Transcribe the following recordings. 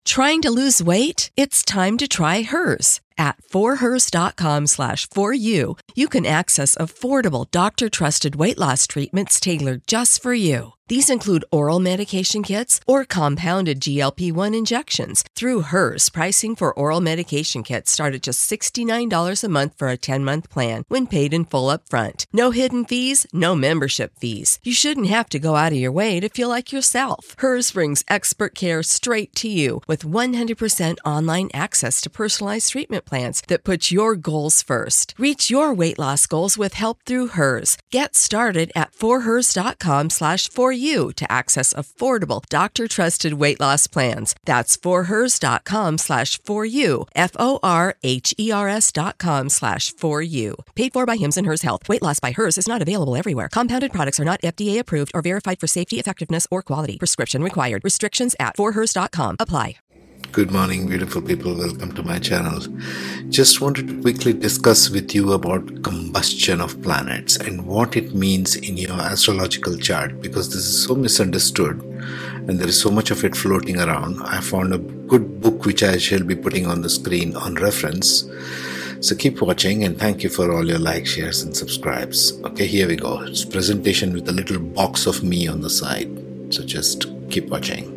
Trying to lose weight? It's time to try Hers. At forhers.com/4u, you can access affordable, doctor-trusted weight loss treatments tailored just for you. These include oral medication kits or compounded GLP-1 injections. Through Hers, pricing for oral medication kits start at just $69 a month for a 10-month plan when paid in full upfront. No hidden fees, no membership fees. You shouldn't have to go out of your way to feel like yourself. Hers brings expert care straight to you with 100% online access to personalized treatment plans that put your goals first. Reach your weight loss goals with help through Hers. Get started at forhers.com/4u to access affordable, doctor-trusted weight loss plans. That's forhers.com/4u, forhers.com/4u. Paid for by Hims and Hers Health. Weight loss by Hers is not available everywhere. Compounded products are not FDA approved or verified for safety, effectiveness, or quality. Prescription required. Restrictions at forhers.com apply. Good morning, beautiful people. Welcome to my channel. Just wanted to quickly discuss with you about combustion of planets and what it means in your astrological chart, because this is so misunderstood and there is so much of it floating around. I found a good book which I shall be putting on the screen on reference. So keep watching and thank you for all your likes, shares and subscribes. Okay, here we go. It's presentation with a little box of me on the side. So just keep watching.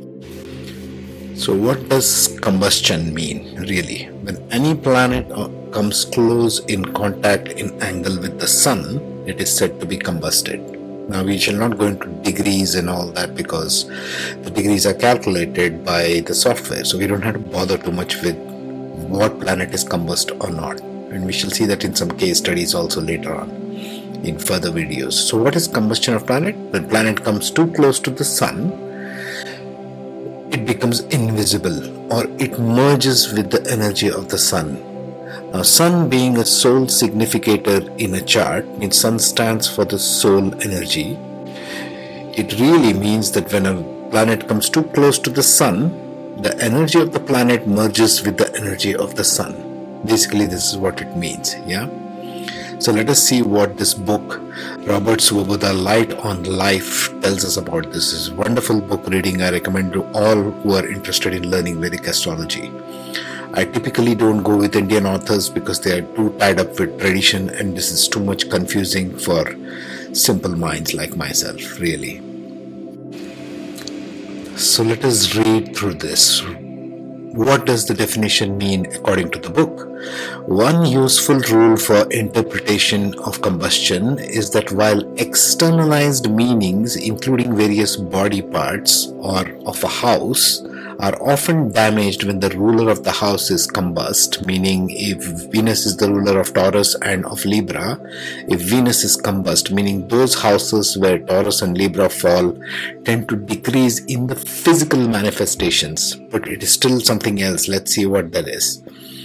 So what does combustion mean, really? When any planet comes close in contact in angle with the sun, it is said to be combusted. Now we shall not go into degrees and all that because the degrees are calculated by the software. So we don't have to bother too much with what planet is combust or not. And we shall see that in some case studies also later on in further videos. So what is combustion of planet? When planet comes too close to the sun, it becomes invisible or it merges with the energy of the sun. Now sun being a soul significator in a chart means sun stands for the soul energy. It really means that when a planet comes too close to the sun, the energy of the planet merges with the energy of the sun. Basically this is what it means, yeah? So let us see what this book, Robert Svoboda, Light on Life, tells us about this. This is a wonderful book reading. I recommend to all who are interested in learning Vedic astrology. I typically don't go with Indian authors because they are too tied up with tradition and this is too much confusing for simple minds like myself, really. So let us read through this. What does the definition mean according to the book? One useful rule for interpretation of combustion is that while externalized meanings, including various body parts or of a house, are often damaged when the ruler of the house is combust, meaning if Venus is the ruler of Taurus and of Libra, if Venus is combust, meaning those houses where Taurus and Libra fall tend to decrease in the physical manifestations, but it is still something else. Let's see what that is.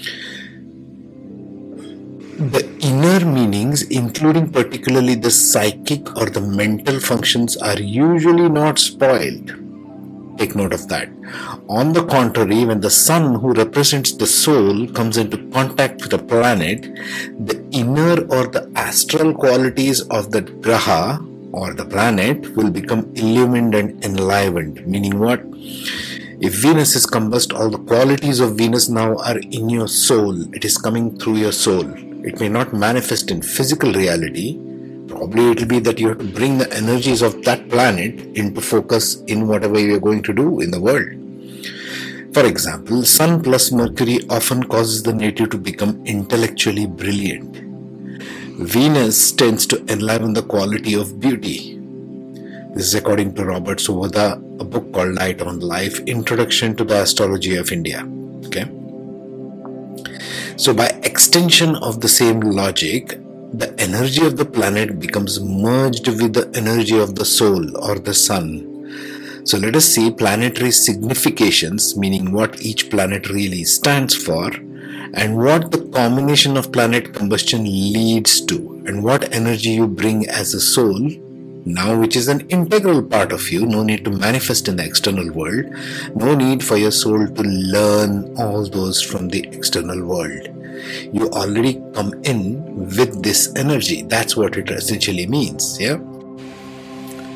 The inner meanings, including particularly the psychic or the mental functions, are usually not spoiled. Take note of that. On the contrary, when the sun, who represents the soul, comes into contact with a planet, the inner or the astral qualities of the graha or the planet will become illumined and enlivened. Meaning what? If Venus is combust, all the qualities of Venus now are in your soul. It is coming through your soul. It may not manifest in physical reality. Probably it will be that you have to bring the energies of that planet into focus in whatever you are going to do in the world. For example, Sun plus Mercury often causes the native to become intellectually brilliant. Venus tends to enliven the quality of beauty. This is according to Robert Svoboda, a book called Light on Life, Introduction to the Astrology of India. Okay. So by extension of the same logic, the energy of the planet becomes merged with the energy of the soul or the sun. So let us see planetary significations, meaning what each planet really stands for, and what the combination of planet combustion leads to, and what energy you bring as a soul, now which is an integral part of you. No need to manifest in the external world, no need for your soul to learn all those from the external world. You already come in with this energy. That's what it essentially means, yeah?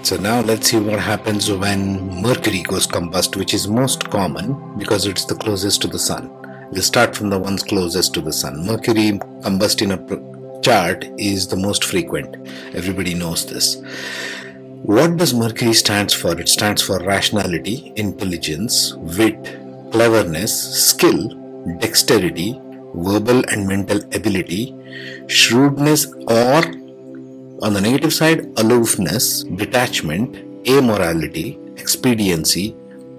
So now let's see what happens when Mercury goes combust, which is most common because it's the closest to the Sun. We'll start from the ones closest to the Sun. Mercury combust in a chart is the most frequent. Everybody knows this. What does Mercury stands for? It stands for rationality, intelligence, wit, cleverness, skill, dexterity, verbal and mental ability, shrewdness, or on the negative side, aloofness, detachment, amorality, expediency,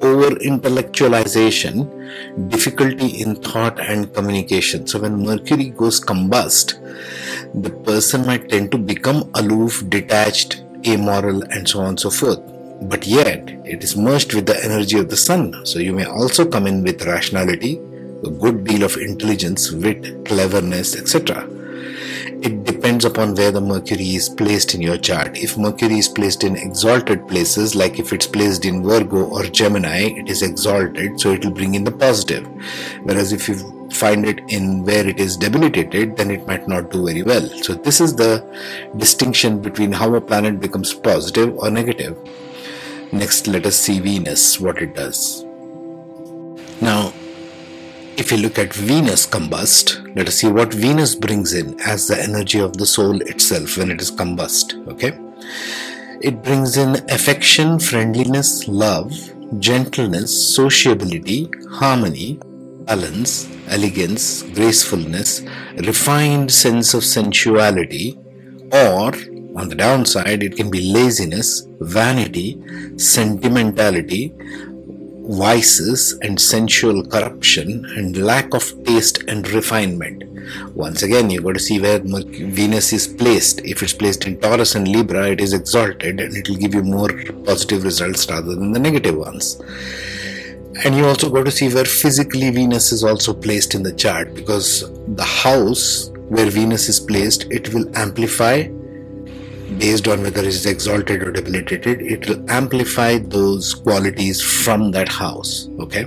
over-intellectualization, difficulty in thought and communication. So when Mercury goes combust, the person might tend to become aloof, detached, amoral, and so on and so forth. But yet, it is merged with the energy of the Sun. So you may also come in with rationality, a good deal of intelligence, wit, cleverness, etc. It depends upon where the Mercury is placed in your chart. If Mercury is placed in exalted places, like if it's placed in Virgo or Gemini, it is exalted, so it will bring in the positive. Whereas if you find it in where it is debilitated, then it might not do very well. So this is the distinction between how a planet becomes positive or negative. Next, let us see Venus, what it does. Now, if you look at Venus combust, let us see what Venus brings in as the energy of the soul itself when it is combust. Okay, it brings in affection, friendliness, love, gentleness, sociability, harmony, balance, elegance, gracefulness, refined sense of sensuality, or on the downside, it can be laziness, vanity, sentimentality, vices and sensual corruption, and lack of taste and refinement. Once again, you've got to see where Venus is placed. If it's placed in Taurus and Libra, it is exalted and it will give you more positive results rather than the negative ones. And you also got to see where physically Venus is also placed in the chart, because the house where Venus is placed, it will amplify based on whether it is exalted or debilitated. It will amplify those qualities from that house. Okay.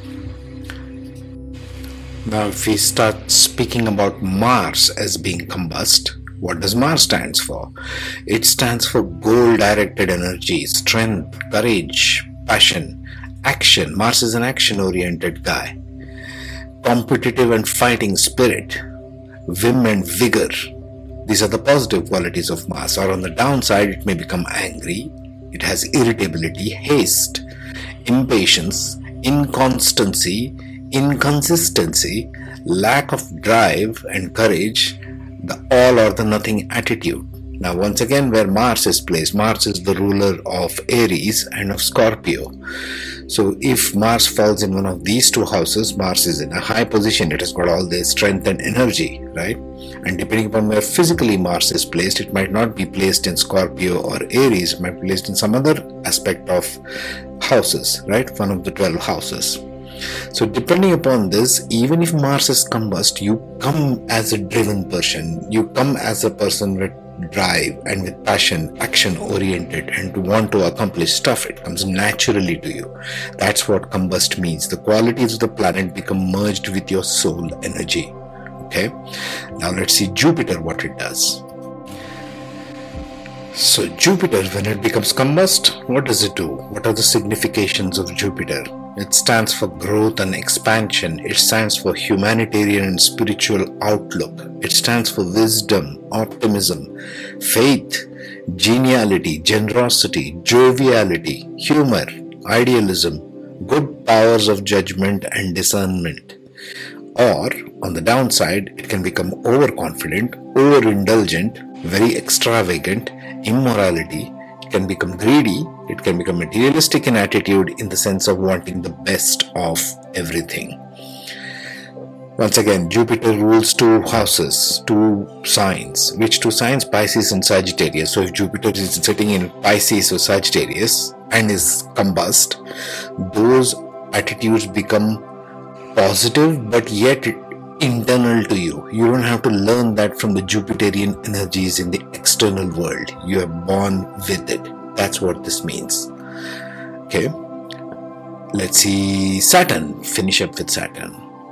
Now, if we start speaking about Mars as being combust, what does Mars stands for? It stands for goal-directed energy, strength, courage, passion, action. Mars is an action-oriented guy. Competitive and fighting spirit, vim and vigor. These are the positive qualities of Mars. Or on the downside, it may become angry. It has irritability, haste, impatience, inconstancy, inconsistency, lack of drive and courage, the all or the nothing attitude. Now, once again, where Mars is placed, Mars is the ruler of Aries and of Scorpio. So if Mars falls in one of these two houses, Mars is in a high position. It has got all the strength and energy, right? And depending upon where physically Mars is placed, it might not be placed in Scorpio or Aries. It might be placed in some other aspect of houses, right? One of the 12 houses. So depending upon this, even if Mars is combust, you come as a driven person. You come as a person with drive and with passion, action oriented, and to want to accomplish stuff. It comes naturally to you. That's what combust means. The qualities of the planet become merged with your soul energy. Okay. Now let's see Jupiter, what it does. So Jupiter, when it becomes combust, what does it do? What are the significations of Jupiter? It stands for growth and expansion. It stands for humanitarian and spiritual outlook. It stands for wisdom, optimism, faith, geniality, generosity, joviality, humor, idealism, good powers of judgment and discernment. Or, on the downside, it can become overconfident, overindulgent, very extravagant, immorality. It can become greedy. It can become materialistic in attitude in the sense of wanting the best of everything. Once again, Jupiter rules two houses, two signs. Which two signs? Pisces and Sagittarius. So if Jupiter is sitting in Pisces or Sagittarius and is combust, those attitudes become positive but yet internal to you. You don't have to learn that from the Jupiterian energies in the external world. You are born with it. That's what this means. Okay. Let's see Saturn. Finish up with Saturn.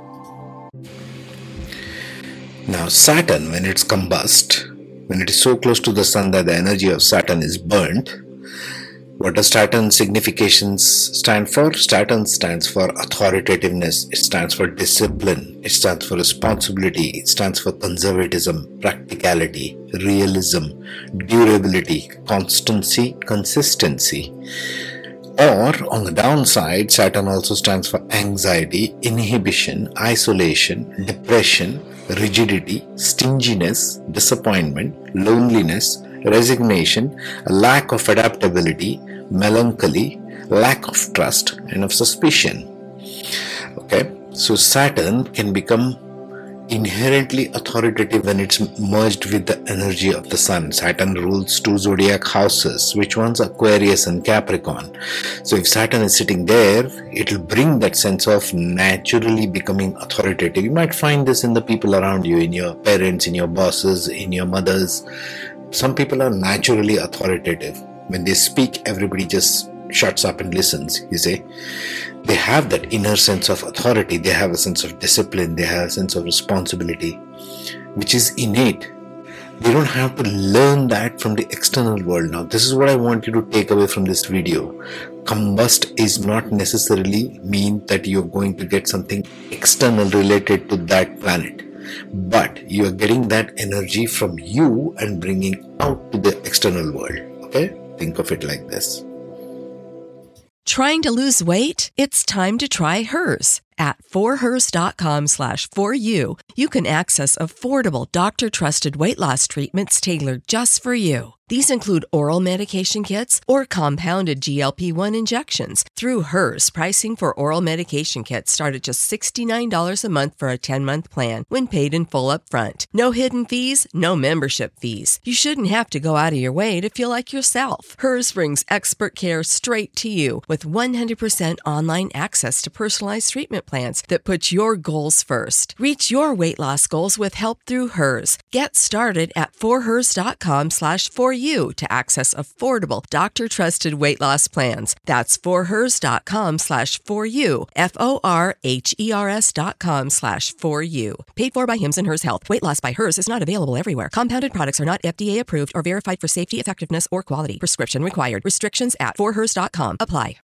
Now Saturn, when it's combust, when it is so close to the Sun that the energy of Saturn is burnt, What does Saturn significations stand for? Saturn stands for authoritativeness, it stands for discipline, it stands for responsibility, it stands for conservatism, practicality, realism, durability, constancy, consistency. Or on the downside, Saturn also stands for anxiety, inhibition, isolation, depression, rigidity, stinginess, disappointment, loneliness, resignation, a lack of adaptability, melancholy, lack of trust, and of suspicion. Okay, so Saturn can become inherently authoritative when it's merged with the energy of the Sun. Saturn rules 2 zodiac houses, which ones? Aquarius and Capricorn. So if Saturn is sitting there, it'll bring that sense of naturally becoming authoritative. You might find this in the people around you, in your parents, in your bosses, in your mothers. Some people are naturally authoritative. When they speak, everybody just shuts up and listens, you see. They have that inner sense of authority, they have a sense of discipline, they have a sense of responsibility, which is innate. They don't have to learn that from the external world. Now, this is what I want you to take away from this video. Combust is not necessarily mean that you're going to get something external related to that planet, but you are getting that energy from you and bringing out to the external world. Okay? Think of it like this. Trying to lose weight? It's time to try Hers. At forhers.com/4u, you can access affordable doctor-trusted weight loss treatments tailored just for you. These include oral medication kits or compounded GLP-1 injections. Through Hers, pricing for oral medication kits start at just $69 a month for a 10-month plan when paid in full up front. No hidden fees, no membership fees. You shouldn't have to go out of your way to feel like yourself. Hers brings expert care straight to you with 100% online access to personalized treatment plans that put your goals first. Reach your weight loss goals with help through Hers. Get started at forhers.com/4u to access affordable doctor-trusted weight loss plans. That's forhers.com/4u, forhers.com/4u. Paid for by Hims and Hers Health. Weight loss by Hers is not available everywhere. Compounded products are not FDA approved or verified for safety, effectiveness, or quality. Prescription required. Restrictions at forhers.com apply.